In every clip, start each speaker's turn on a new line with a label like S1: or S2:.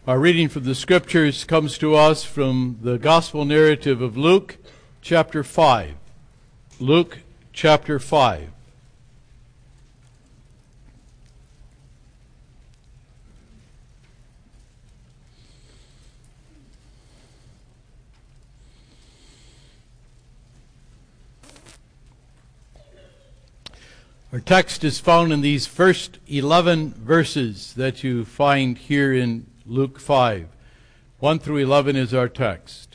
S1: Our reading from the Scriptures comes to us from the Gospel narrative of Luke, chapter 5. Luke, chapter 5. Our text is found in these first 11 verses that you find here in Luke 5. 1 through 11 is our text.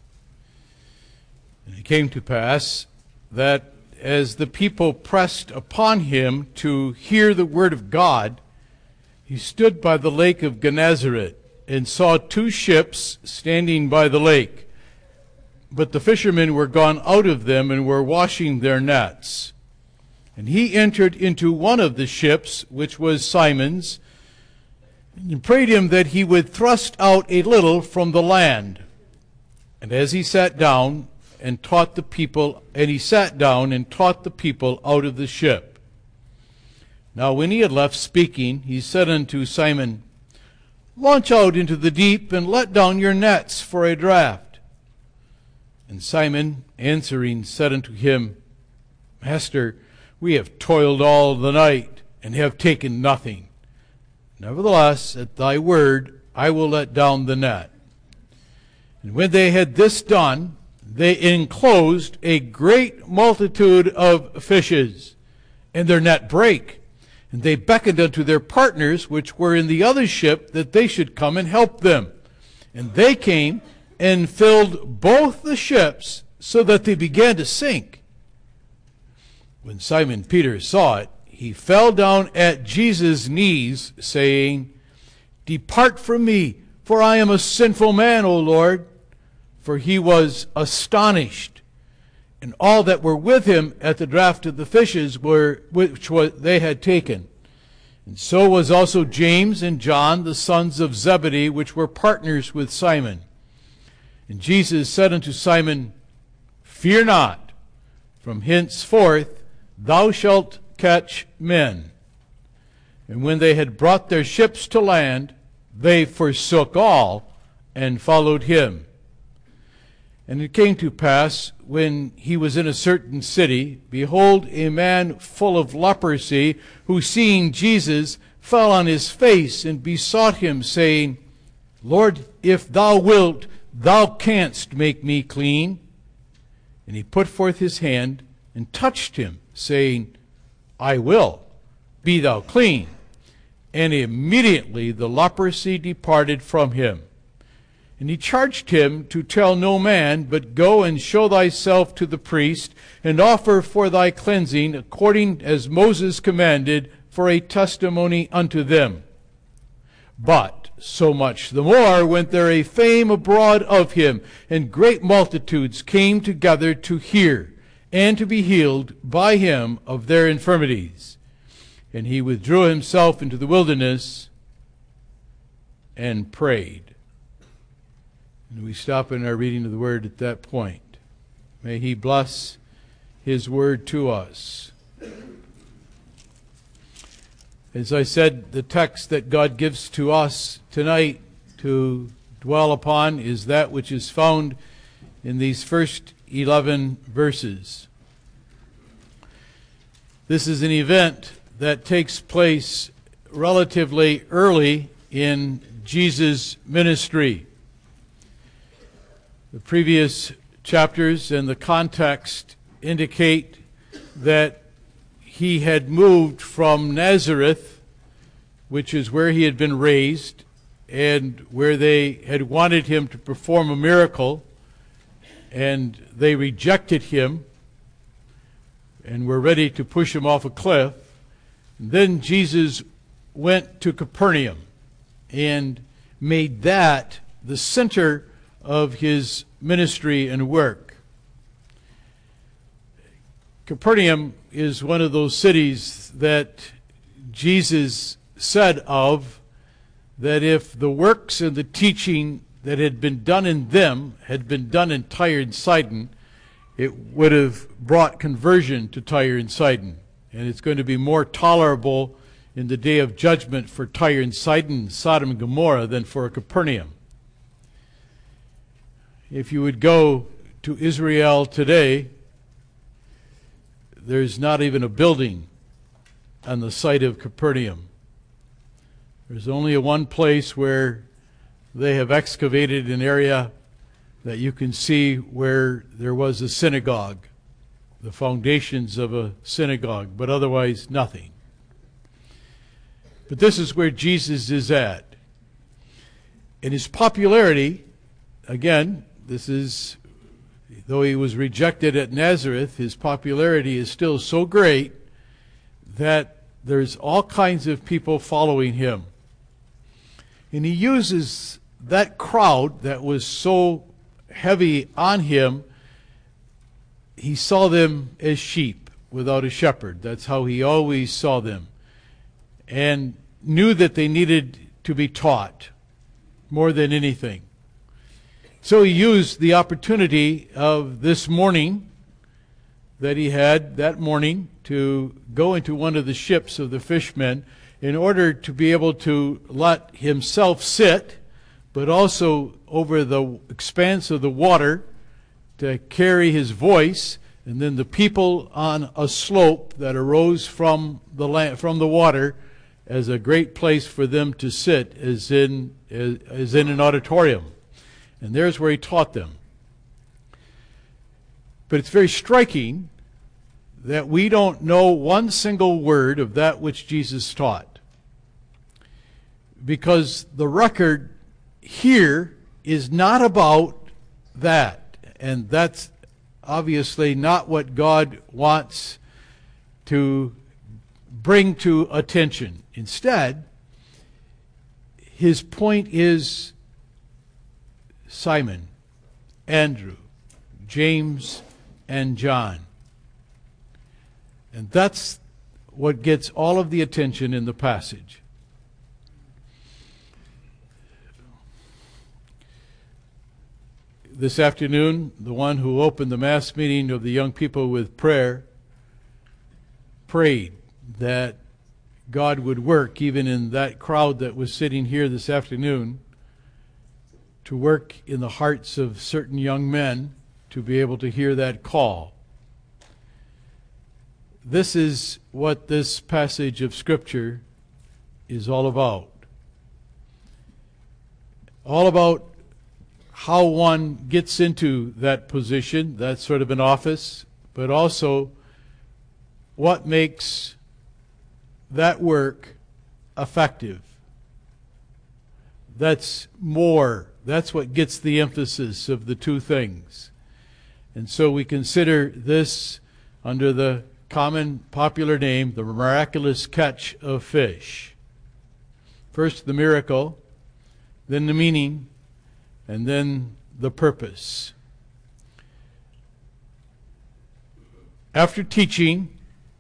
S1: And it came to pass that as the people pressed upon him to hear the word of God, he stood by the lake of Gennesaret and saw two ships standing by the lake. But the fishermen were gone out of them and were washing their nets. And he entered into one of the ships, which was Simon's, and prayed him that he would thrust out a little from the land. And as he sat down and taught the people, out of the ship. Now when he had left speaking, he said unto Simon, Launch out into the deep, and let down your nets for a draught. And Simon answering said unto him, Master, we have toiled all the night, and have taken nothing. Nevertheless, at thy word, I will let down the net. And when they had this done, they enclosed a great multitude of fishes, and their net brake. And they beckoned unto their partners, which were in the other ship, that they should come and help them. And they came and filled both the ships, so that they began to sink. When Simon Peter saw it, he fell down at Jesus' knees, saying, Depart from me, for I am a sinful man, O Lord. For he was astonished, and all that were with him at the draught of the fishes they had taken. And so was also James and John, the sons of Zebedee, which were partners with Simon. And Jesus said unto Simon, Fear not, from henceforth thou shalt catch men. And when they had brought their ships to land, they forsook all and followed him. And it came to pass, when he was in a certain city, behold, a man full of leprosy, who seeing Jesus, fell on his face and besought him, saying, Lord, if thou wilt, thou canst make me clean. And he put forth his hand and touched him, saying, I will, be thou clean. And immediately the leprosy departed from him. And he charged him to tell no man, but go and show thyself to the priest, and offer for thy cleansing, according as Moses commanded, for a testimony unto them. But so much the more went there a fame abroad of him, and great multitudes came together to hear, and to be healed by him of their infirmities. And he withdrew himself into the wilderness and prayed. And we stop in our reading of the word at that point. May he bless his word to us. As I said, the text that God gives to us tonight to dwell upon is that which is found in these first 11 verses. This is an event that takes place relatively early in Jesus' ministry. The previous chapters and the context indicate that he had moved from Nazareth, which is where he had been raised, and where they had wanted him to perform a miracle, and they rejected him and were ready to push him off a cliff. And then Jesus went to Capernaum and made that the center of his ministry and work. Capernaum is one of those cities that Jesus said of, that if the works and the teaching that had been done in them had been done in Tyre and Sidon, it would have brought conversion to Tyre and Sidon. And it's going to be more tolerable in the day of judgment for Tyre and Sidon, Sodom and Gomorrah, than for Capernaum. If you would go to Israel today, there's not even a building on the site of Capernaum. There's only one place where they have excavated an area that you can see where there was a synagogue, the foundations of a synagogue, but otherwise nothing. But this is where Jesus is at. And his popularity, again, this is, though he was rejected at Nazareth, his popularity is still so great that there's all kinds of people following him. And he uses that crowd that was so heavy on him, he saw them as sheep without a shepherd. That's how he always saw them. And knew that they needed to be taught more than anything. So he used the opportunity of this morning that he had that morning to go into one of the ships of the fishermen in order to be able to let himself sit, but also over the expanse of the water to carry his voice, and then the people on a slope that arose from the water as a great place for them to sit, as in an auditorium. And there's where he taught them. But it's very striking that we don't know one single word of that which Jesus taught, because the record here is not about that, and that's obviously not what God wants to bring to attention. Instead, his point is Simon, Andrew, James, and John. And that's what gets all of the attention in the passage. This afternoon, the one who opened the mass meeting of the young people with prayer prayed that God would work even in that crowd that was sitting here this afternoon, to work in the hearts of certain young men to be able to hear that call. This is what this passage of Scripture is all about. All about how one gets into that position, that sort of an office, but also what makes that work effective. That's what gets the emphasis of the two things. And so we consider this under the common popular name, the miraculous catch of fish. First the miracle, then the meaning, and then the purpose. After teaching,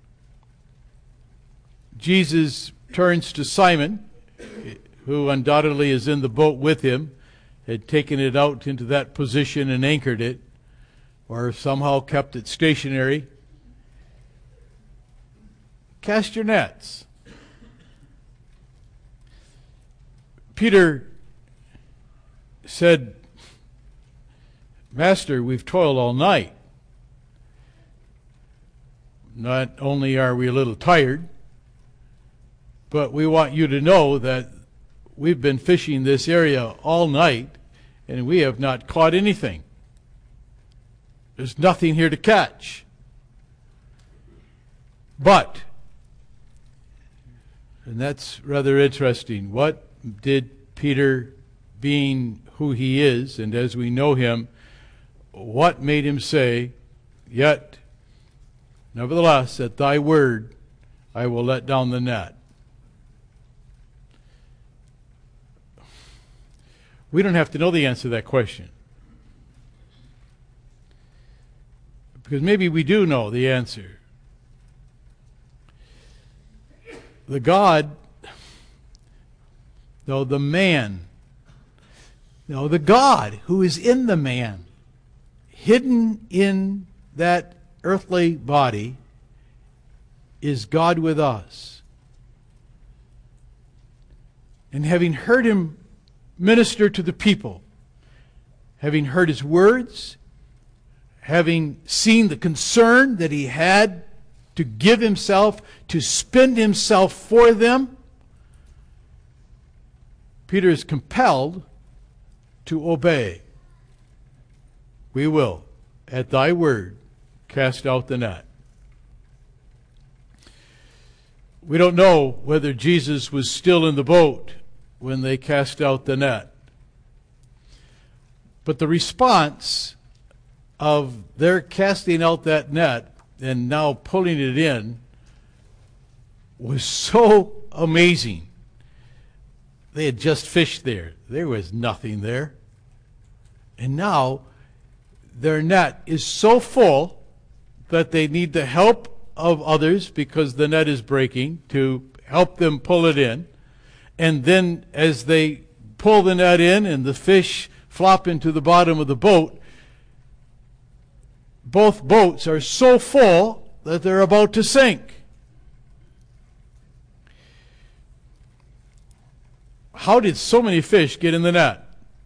S1: Jesus turns to Simon, who undoubtedly is in the boat with him, had taken it out into that position and anchored it, or somehow kept it stationary. Cast your nets. Peter said, Master, we've toiled all night. Not only are we a little tired, but we want you to know that we've been fishing this area all night and we have not caught anything. There's nothing here to catch. But, and that's rather interesting, what did Peter, being who he is, and as we know him, what made him say, yet, nevertheless, at thy word, I will let down the net? We don't have to know the answer to that question, because maybe we do know the answer. The God, no, the man, no, the God who is in the man, hidden in that earthly body, is God with us. And having heard him minister to the people, having heard his words, having seen the concern that he had to give himself, to spend himself for them, Peter is compelled to obey. We will, at thy word, cast out the net. We don't know whether Jesus was still in the boat when they cast out the net. But the response of their casting out that net and now pulling it in was so amazing. They had just fished there. There was nothing there. And now their net is so full that they need the help of others because the net is breaking to help them pull it in. And then as they pull the net in and the fish flop into the bottom of the boat, both boats are so full that they're about to sink. How did so many fish get in the net?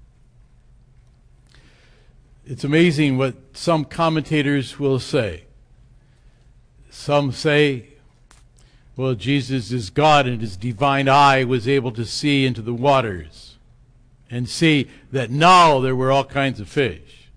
S1: It's amazing what some commentators will say. Some say, well, Jesus is God and his divine eye was able to see into the waters and see that now there were all kinds of fish.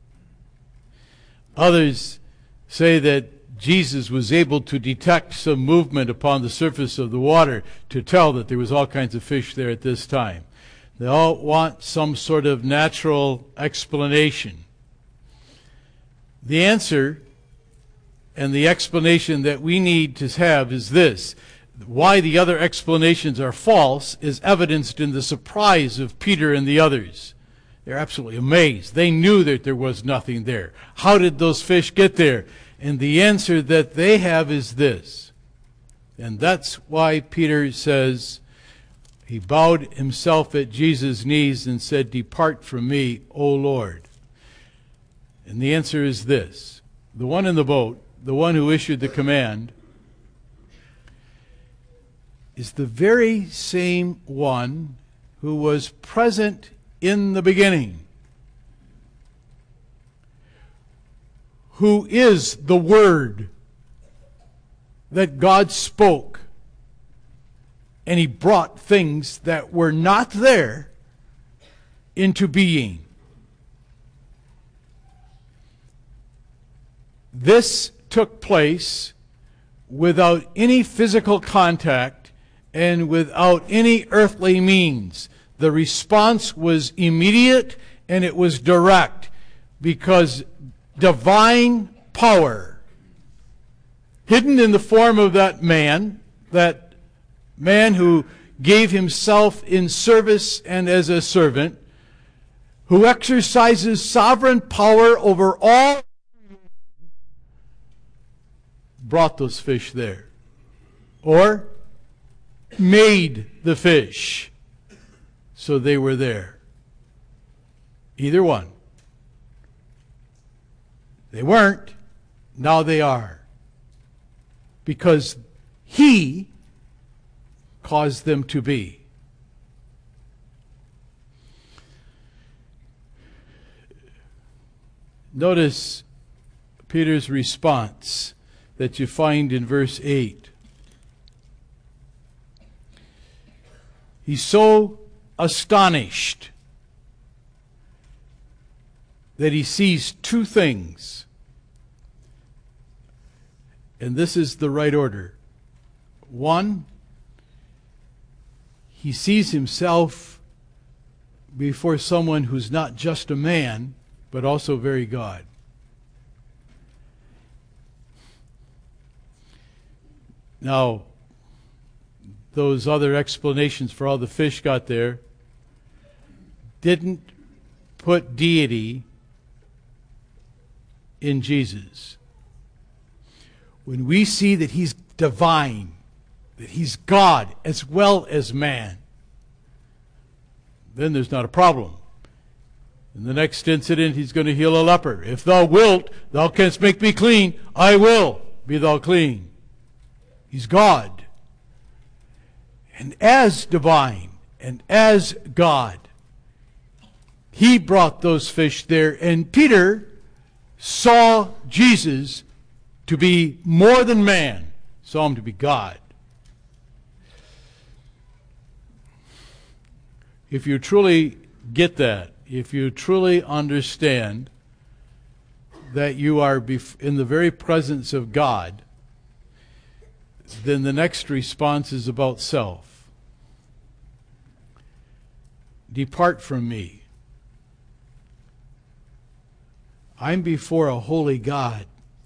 S1: Others say that Jesus was able to detect some movement upon the surface of the water to tell that there was all kinds of fish there at this time. They all want some sort of natural explanation. The answer and the explanation that we need to have is this. Why the other explanations are false is evidenced in the surprise of Peter and the others. They're absolutely amazed. They knew that there was nothing there. How did those fish get there? And the answer that they have is this. And that's why Peter says, he bowed himself at Jesus' knees and said, "Depart from me, O Lord." And the answer is this. The one in the boat, the one who issued the command, is the very same one who was present in the beginning, who is the Word that God spoke, and he brought things that were not there into being. This took place without any physical contact and without any earthly means. The response was immediate and it was direct because divine power, hidden in the form of that man who gave himself in service and as a servant, who exercises sovereign power over all, brought those fish there, or made the fish so they were there. Either one. They weren't, now they are. Because he caused them to be. Notice Peter's response that you find in verse 8. He's so astonished that he sees two things. And this is the right order. One, he sees himself before someone who's not just a man, but also very God. Now, those other explanations for how the fish got there didn't put deity in Jesus. When we see that he's divine, that he's God as well as man, then there's not a problem. In the next incident, he's going to heal a leper. If thou wilt, thou canst make me clean. I will be thou clean. He's God. And as divine, And as God, he brought those fish there, and Peter saw Jesus to be more than man, saw him to be God. If you truly get that, if you truly understand that you are in the very presence of God, then the next response is about self. Depart from me. I'm before a holy God,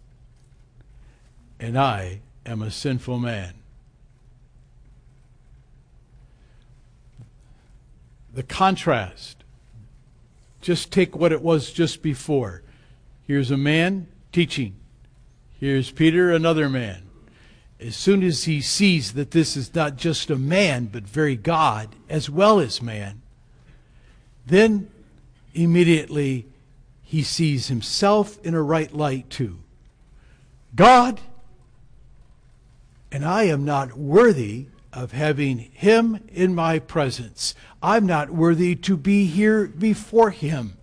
S1: and I am a sinful man. The contrast. Just take what it was just before. Here's a man teaching. Here's Peter, another man. As soon as he sees that this is not just a man, but very God as well as man, then immediately he sees himself in a right light too. God, and I am not worthy of having him in my presence. I'm not worthy to be here before him.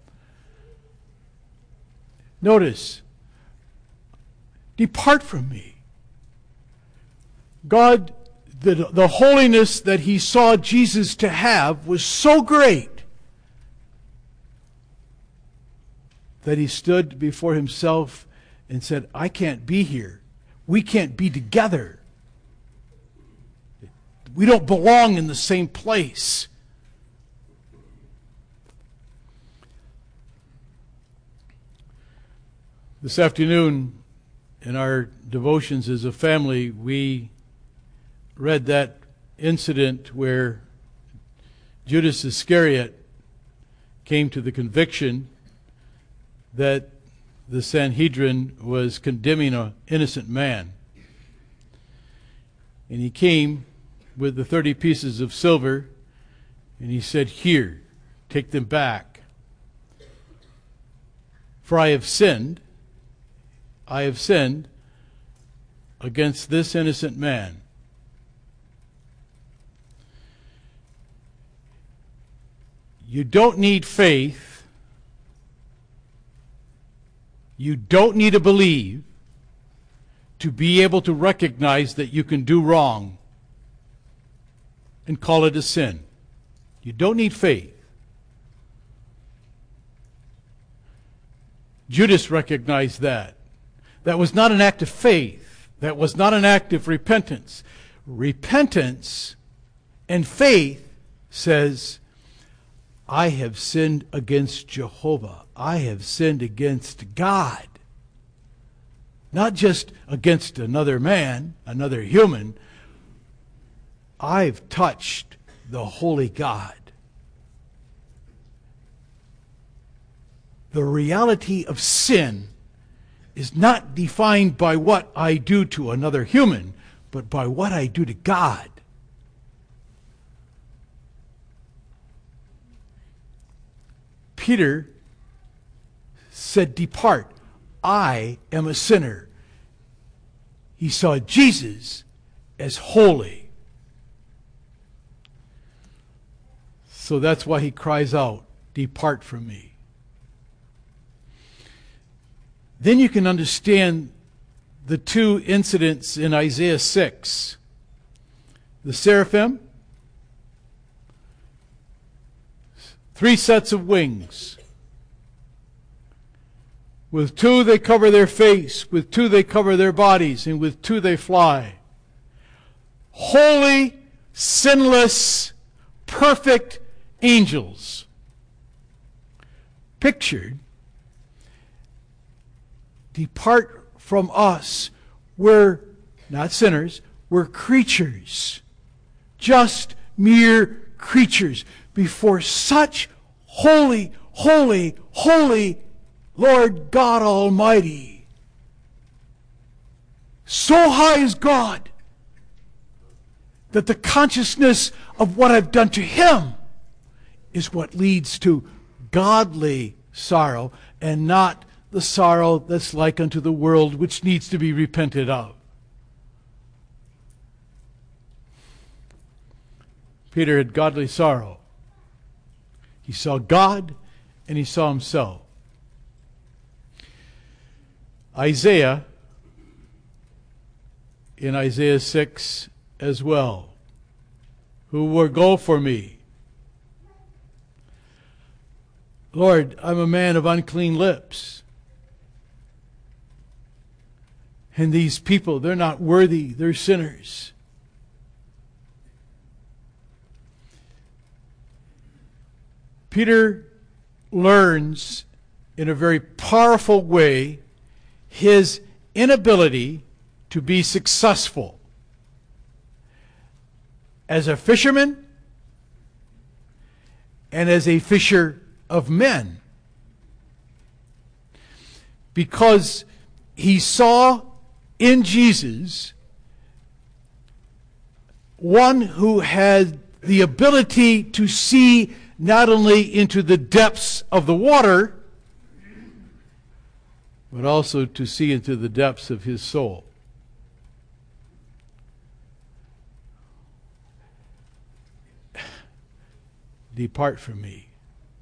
S1: Notice, depart from me. God, the holiness that he saw Jesus to have was so great that he stood before himself and said, I can't be here. We can't be together. We don't belong in the same place. This afternoon, in our devotions as a family, we read that incident where Judas Iscariot came to the conviction that the Sanhedrin was condemning an innocent man. And he came with the 30 pieces of silver, and he said, here, take them back. For I have sinned against this innocent man. You don't need faith. You don't need to believe to be able to recognize that you can do wrong and call it a sin. You don't need faith. Judas recognized that. That was not an act of faith. That was not an act of repentance. Repentance and faith says, I have sinned against Jehovah. I have sinned against God. Not just against another man, another human. I've touched the holy God. The reality of sin is not defined by what I do to another human, but by what I do to God. Peter said, depart. I am a sinner. He saw Jesus as holy. So that's why he cries out, depart from me. Then you can understand the two incidents in Isaiah 6. The seraphim, 3 sets of wings. With 2 they cover their face, with 2 they cover their bodies, and with 2 they fly. Holy, sinless, perfect angels. Pictured, depart from us. We're not sinners, we're creatures. Just mere creatures before such holy, holy, holy Lord God Almighty. So high is God that the consciousness of what I've done to him is what leads to godly sorrow and not the sorrow that's like unto the world, which needs to be repented of. Peter had godly sorrow. He saw God and he saw himself. Isaiah, in Isaiah 6 as well, who will go for me? Lord, I'm a man of unclean lips. And these people, they're not worthy, they're sinners. Peter learns in a very powerful way his inability to be successful as a fisherman and as a fisher of men, because he saw in Jesus one who had the ability to see not only into the depths of the water, but also to see into the depths of his soul. Depart from me.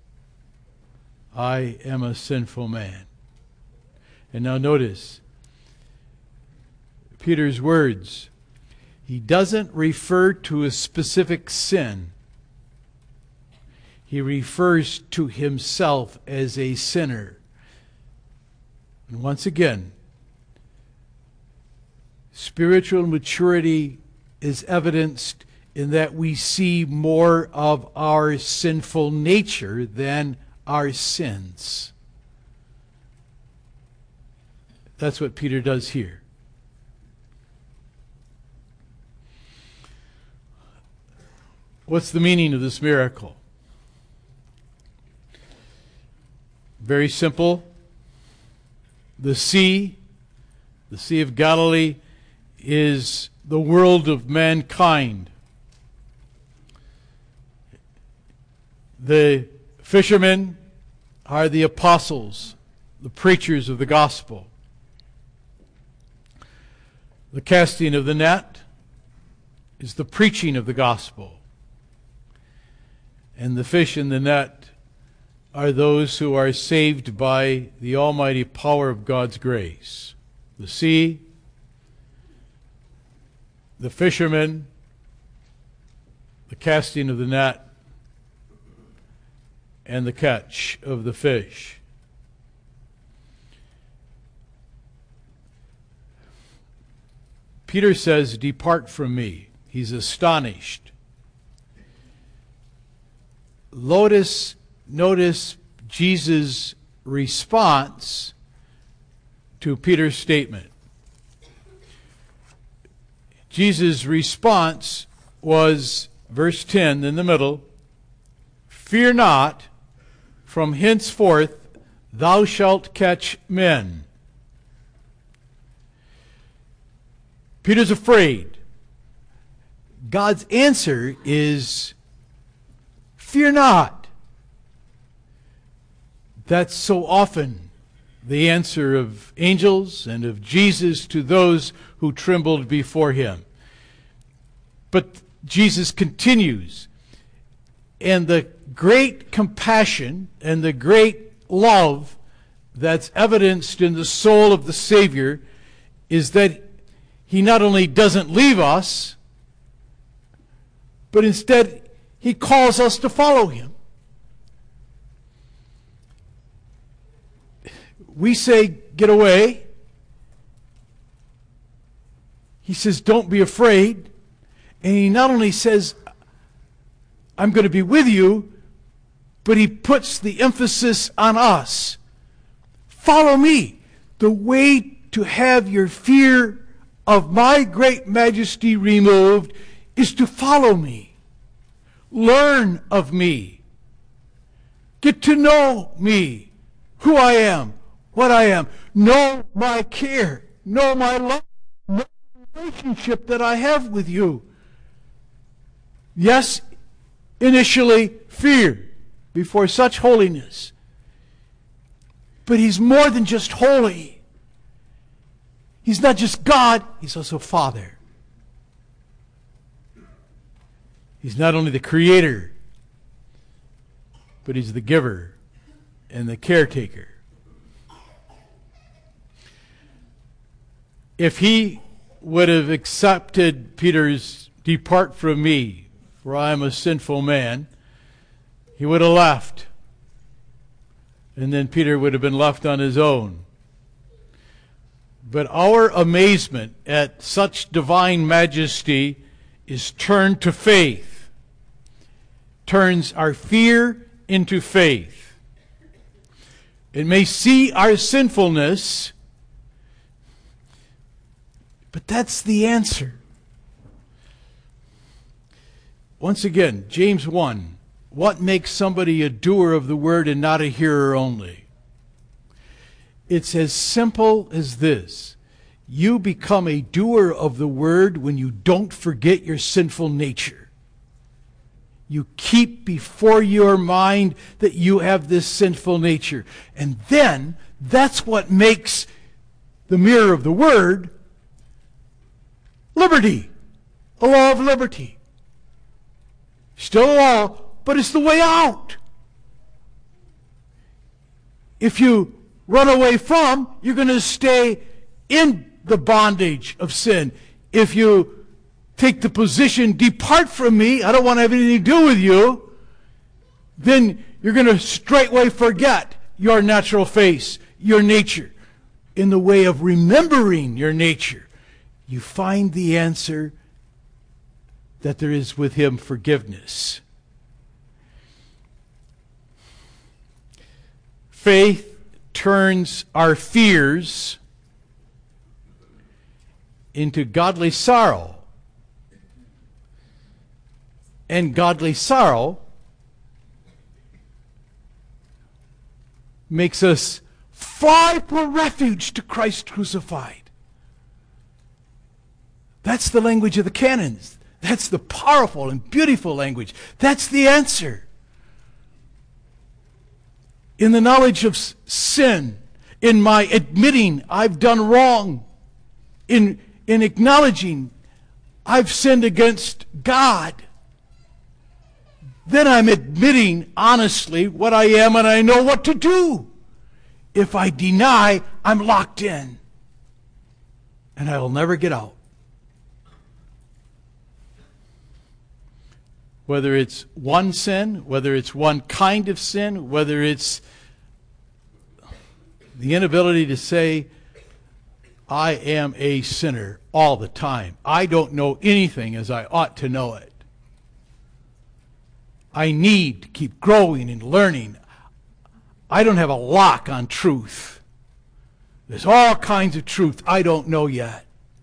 S1: I am a sinful man. And now notice Peter's words. He doesn't refer to a specific sin. He refers to himself as a sinner. And once again, spiritual maturity is evidenced in that we see more of our sinful nature than our sins. That's what Peter does here. What's the meaning of this miracle? Very simple. The Sea of Galilee, is the world of mankind. The fishermen are the apostles, the preachers of the gospel. The casting of the net is the preaching of the gospel. And the fish in the net are those who are saved by the almighty power of God's grace. The sea, the fishermen, the casting of the net, and the catch of the fish. Peter says, "Depart from me." He's astonished. Notice Jesus' response to Peter's statement. Jesus' response was, verse 10 in the middle, "Fear not, from henceforth thou shalt catch men." Peter's afraid. God's answer is, "Fear not." That's so often the answer of angels and of Jesus to those who trembled before him. But Jesus continues, and the great compassion and the great love that's evidenced in the soul of the Savior is that he not only doesn't leave us, but instead he calls us to follow him. We say, "Get away." He says, "Don't be afraid." And he not only says, "I'm going to be with you," but he puts the emphasis on us. Follow me. The way to have your fear of my great majesty removed is to follow me. Learn of me. Get to know me, who I am, what I am. Know my care. Know my love. Know the relationship that I have with you. Yes, initially fear before such holiness. But he's more than just holy. He's not just God, he's also Father. He's not only the creator, but he's the giver and the caretaker. If he would have accepted Peter's "Depart from me, for I am a sinful man," he would have left. And then Peter would have been left on his own. But our amazement at such divine majesty is turned to faith, turns our fear into faith. It may see our sinfulness, but that's the answer. Once again, James 1, what makes somebody a doer of the word and not a hearer only? It's as simple as this. You become a doer of the word when you don't forget your sinful nature. You keep before your mind that you have this sinful nature. And then, that's what makes the mirror of the word liberty. A law of liberty. Still a law, but it's the way out. If you run away from, you're going to stay in the bondage of sin. If you take the position, "Depart from me, I don't want to have anything to do with you," then you're going to straightway forget your natural face, your nature. In the way of remembering your nature, you find the answer that there is with him forgiveness. Faith turns our fears into godly sorrow. And godly sorrow makes us fly for refuge to Christ crucified. That's the language of the canons. That's the powerful and beautiful language. That's the answer. In the knowledge of sin, in my admitting I've done wrong, in acknowledging I've sinned against God, then I'm admitting honestly what I am and I know what to do. If I deny, I'm locked in and I will never get out. Whether it's one sin, whether it's one kind of sin, whether it's the inability to say, "I am a sinner" all the time. I don't know anything as I ought to know it. I need to keep growing and learning. I don't have a lock on truth. There's all kinds of truth I don't know yet.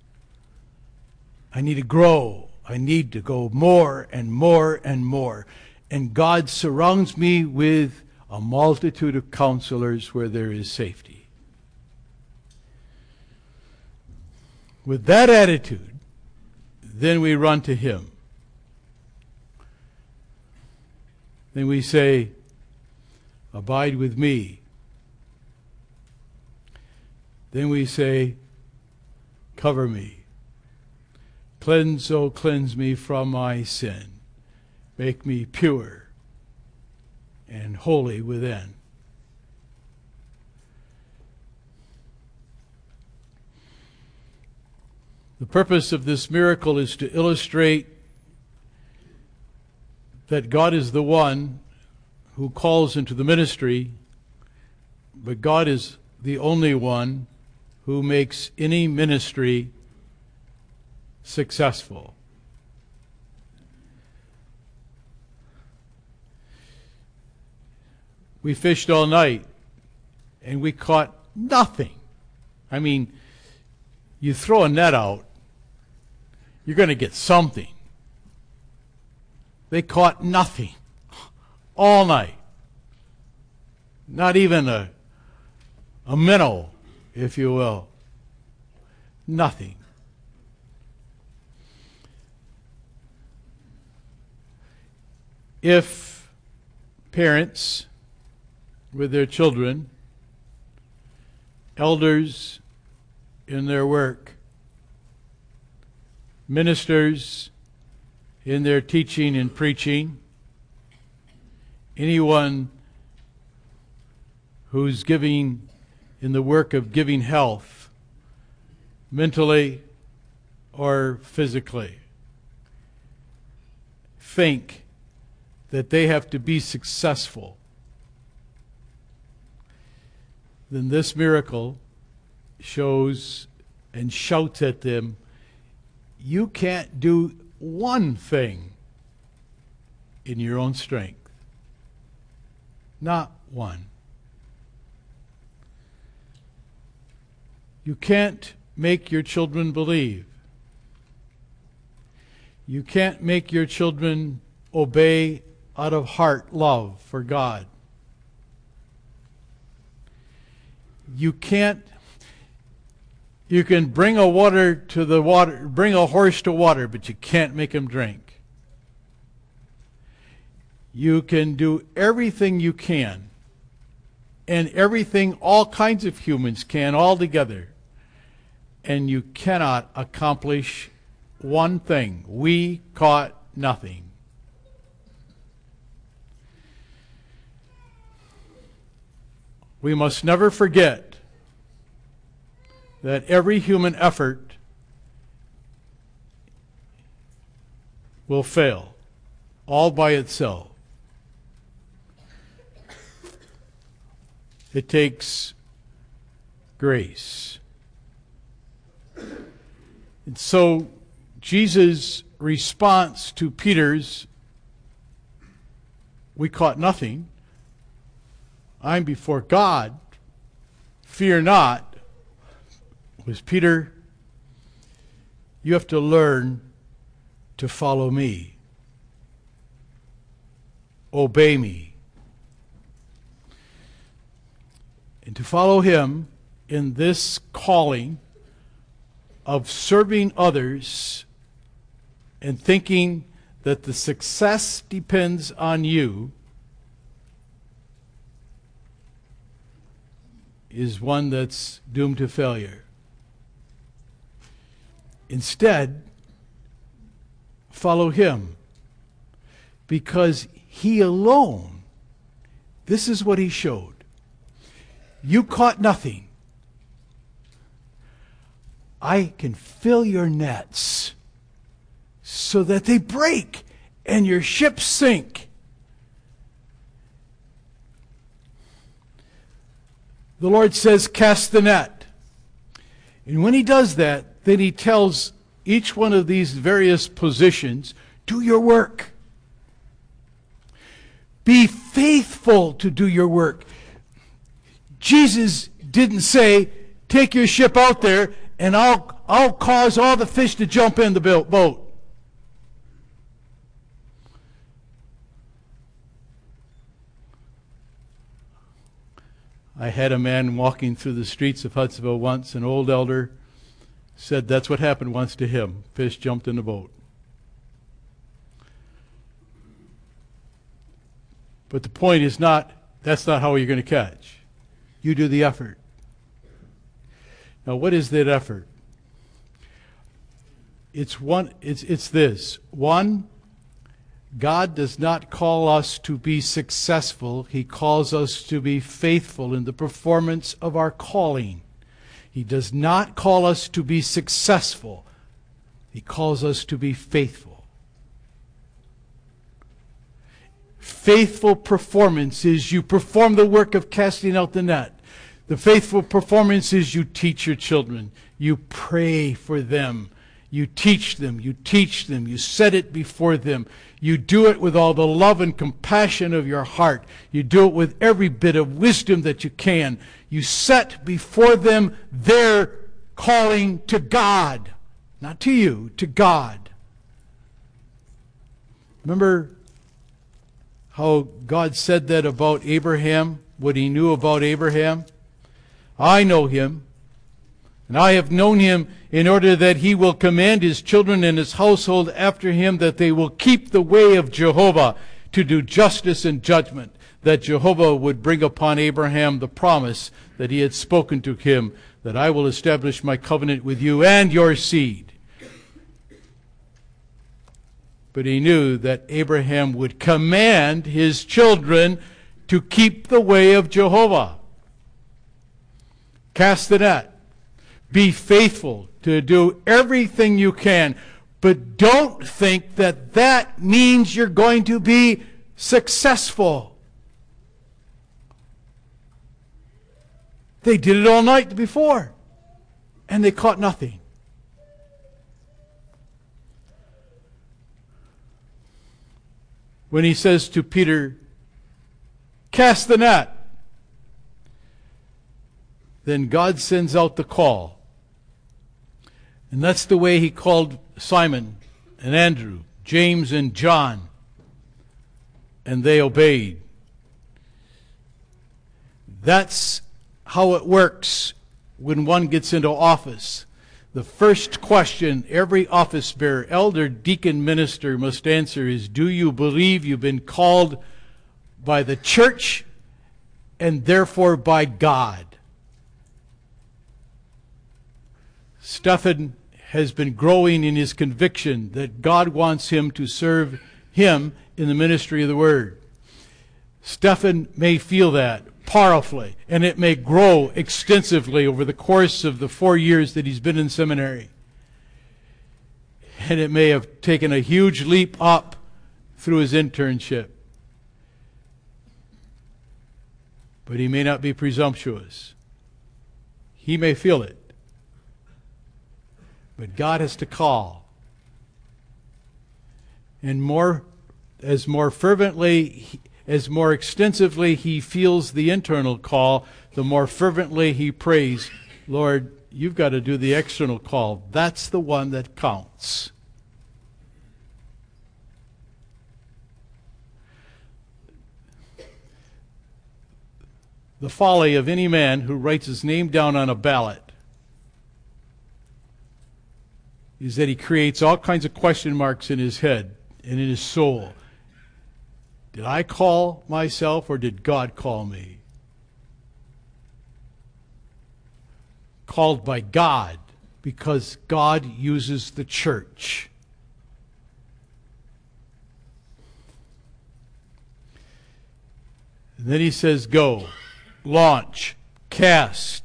S1: I need to grow. I need to go more and more and more. And God surrounds me with a multitude of counselors where there is safety. With that attitude, then we run to him. Then we say, "Abide with me." Then we say, "Cover me. Cleanse, oh cleanse me from my sin. Make me pure and holy within." The purpose of this miracle is to illustrate that God is the one who calls into the ministry, but God is the only one who makes any ministry successful. We fished all night and we caught nothing. I mean, you throw a net out, you're going to get something. They caught nothing all night. Not even a minnow, if you will. Nothing. If parents with their children, elders in their work, ministers in their teaching and preaching. Anyone who's giving in the work of giving health, mentally or physically, think that they have to be successful, then this miracle shows and shouts at them, you can't do one thing in your own strength. Not one. You can't make your children believe. You can't make your children obey out of heart love for God. You can bring a horse to water, but you can't make him drink. You can do everything you can, and everything all kinds of humans can all together, and you cannot accomplish one thing. We caught nothing. We must never forget that every human effort will fail all by itself. It takes grace. And so Jesus' response to Peter's, we caught nothing, I'm before God, fear not, was, Peter, you have to learn to follow me. Obey me. And to follow him in this calling of serving others and thinking that the success depends on you is one that's doomed to failure. Instead, follow him, because he alone, this is what he showed. You caught nothing. I can fill your nets so that they break and your ships sink. The Lord says, cast the net. And when he does that, then he tells each one of these various positions, do your work. Be faithful to do your work. Jesus didn't say, take your ship out there and I'll cause all the fish to jump in the boat. I had a man walking through the streets of Hudsonville once, an old elder, said that's what happened once to him. Fish jumped in the boat. But the point is not, that's not how you're going to catch. You do the effort. Now, what is that effort? It's this. One, God does not call us to be successful. He calls us to be faithful in the performance of our calling. He does not call us to be successful. He calls us to be faithful. Faithful performance is you perform the work of casting out the net. The faithful performance is you teach your children. You pray for them. You teach them, you set it before them. You do it with all the love and compassion of your heart. You do it with every bit of wisdom that you can. You set before them their calling to God. Not to you, to God. Remember how God said that about Abraham, what he knew about Abraham? I know him, and I have known him in order that he will command his children and his household after him, that they will keep the way of Jehovah to do justice and judgment, that Jehovah would bring upon Abraham the promise that he had spoken to him, that I will establish my covenant with you and your seed. But he knew that Abraham would command his children to keep the way of Jehovah. Cast the net. Be faithful to do everything you can. But don't think that that means you're going to be successful. They did it all night before, and they caught nothing. When he says to Peter, cast the net, then God sends out the call. And that's the way he called Simon and Andrew, James and John. And they obeyed. That's how it works when one gets into office. The first question every office bearer, elder, deacon, minister must answer is, do you believe you've been called by the church and therefore by God? Stephen has been growing in his conviction that God wants him to serve him in the ministry of the Word. Stephen may feel that powerfully, and it may grow extensively over the course of the 4 years that he's been in seminary. And it may have taken a huge leap up through his internship. But he may not be presumptuous. He may feel it. But God has to call. And as more extensively he feels the internal call, the more fervently he prays, Lord, you've got to do the external call. That's the one that counts. The folly of any man who writes his name down on a ballot is that he creates all kinds of question marks in his head and in his soul. Did I call myself or did God call me? Called by God, because God uses the church. And then he says, go, launch, cast.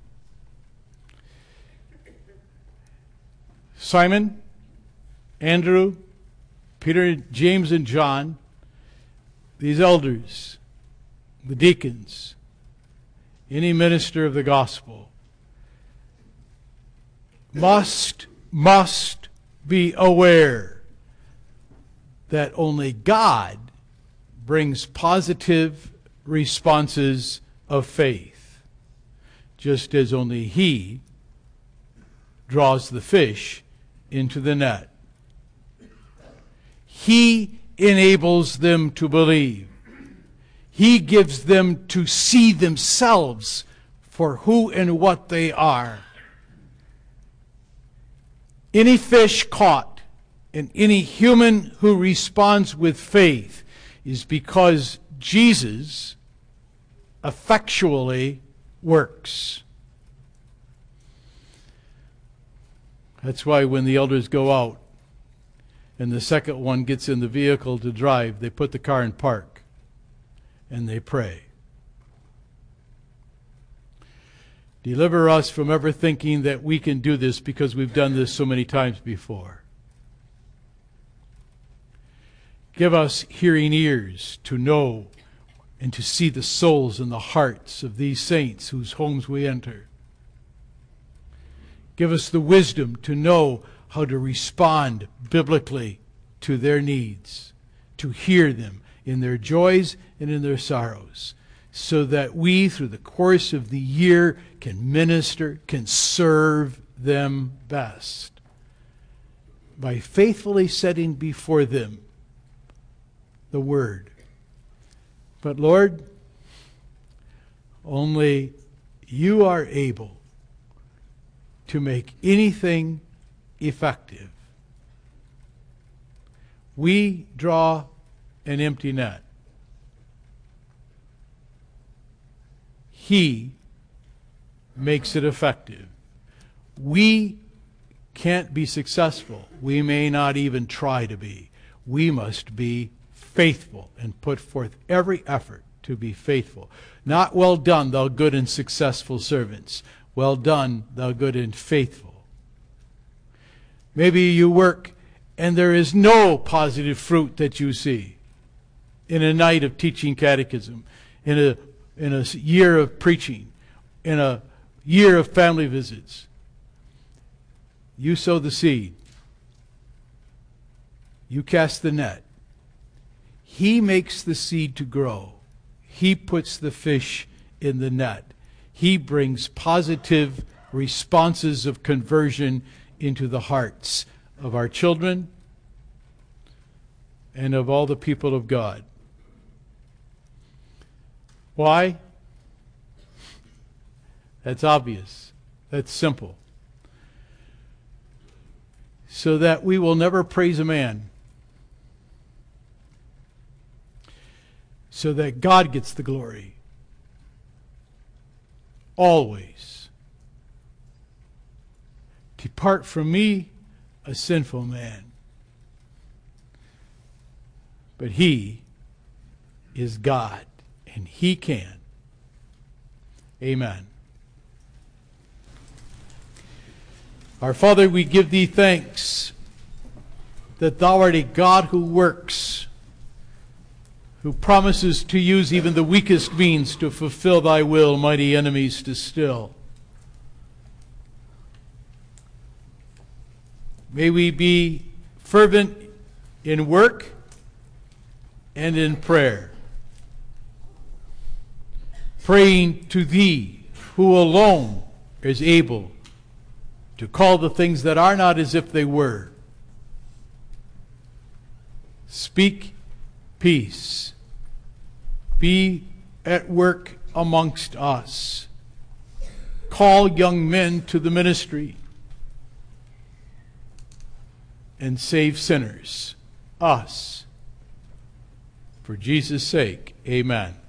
S1: Simon, Andrew, Peter, James, and John, these elders, the deacons, any minister of the gospel, must be aware that only God brings positive responses of faith, just as only He draws the fish into the net. He enables them to believe. He gives them to see themselves for who and what they are. Any fish caught and any human who responds with faith is because Jesus effectually works. That's why when the elders go out and the second one gets in the vehicle to drive, they put the car in park and they pray. Deliver us from ever thinking that we can do this because we've done this so many times before. Give us hearing ears to know and to see the souls and the hearts of these saints whose homes we enter. Give us the wisdom to know how to respond biblically to their needs, to hear them in their joys and in their sorrows, so that we, through the course of the year, can minister, can serve them best by faithfully setting before them the Word. But Lord, only You are able to make anything effective. We draw an empty net. He makes it effective. We can't be successful. We may not even try to be. we must be faithful and put forth every effort to be faithful. Not well done, thou good and successful servants. Well done, thou good and faithful. Maybe you work and there is no positive fruit that you see in a night of teaching catechism, in a year of preaching, in a year of family visits. You sow the seed. You cast the net. He makes the seed to grow. He puts the fish in the net. He brings positive responses of conversion into the hearts of our children and of all the people of God. Why? That's obvious. That's simple. So that we will never praise a man. So that God gets the glory. Always. Depart from me, a sinful man. But He is God, and He can. Amen. Our Father, we give Thee thanks that Thou art a God who works, who promises to use even the weakest means to fulfill Thy will, mighty enemies to still. May we be fervent in work and in prayer, praying to Thee, who alone is able to call the things that are not as if they were. Speak peace. Be at work amongst us. Call young men to the ministry and save sinners, us. For Jesus' sake, amen.